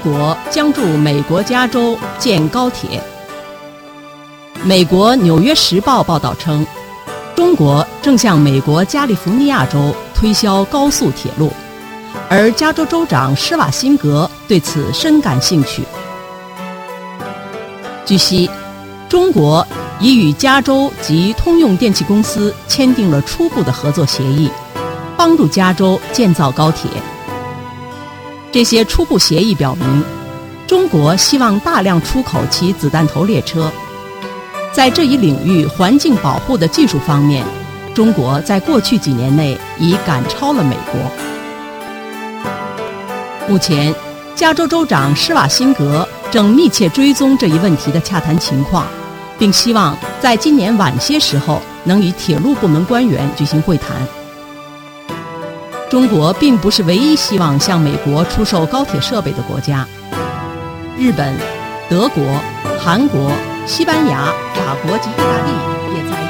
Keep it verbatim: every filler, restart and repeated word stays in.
国将驻美国加州建高铁。美国《纽约时报》报道称，中国正向美国加利福尼亚州推销高速铁路，而加州州长施瓦辛格对此深感兴趣。据悉，中国已与加州及通用电气公司签订了初步的合作协议，帮助加州建造高铁。这些初步协议表明，中国希望大量出口其子弹头列车。在这一领域环境保护的技术方面，中国在过去几年内已赶超了美国。目前，加州州长施瓦辛格正密切追踪这一问题的洽谈情况，并希望在今年晚些时候能与铁路部门官员举行会谈。中国并不是唯一希望向美国出售高铁设备的国家，日本、德国、韩国、西班牙、法国及意大利也在